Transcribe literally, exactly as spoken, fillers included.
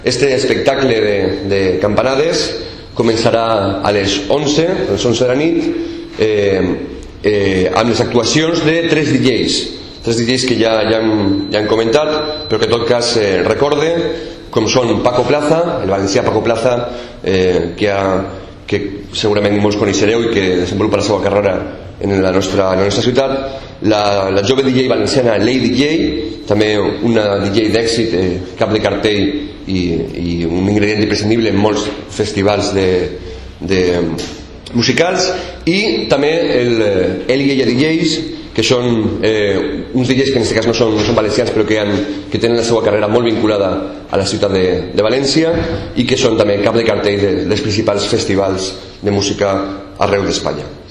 Este espectacle de, de campanades començarà a les onze, a les onze de la nit, eh, eh, amb les actuacions de tres D Js, tres D Js que ja, ja, hem, ja hem comentat, però que en tot cas eh, recorde, com són Paco Plaza, el valencià Paco Plaza, eh, que, ha, que segurament molts coneixereu i que desenvolupa la seva carrera en la nostra, en la nostra ciutat, la, la jove D J valenciana Lady J, també una D J d'èxit, eh, cap de cartell i, i un ingredient imprescindible en molts festivals de, de musicals, i també el, el i ella D Js, que són eh, uns D Js que en aquest cas no són, no són valencians, però que, han, que tenen la seva carrera molt vinculada a la ciutat de, de València, i que són també cap de cartell de, dels principals festivals de música arreu d'Espanya.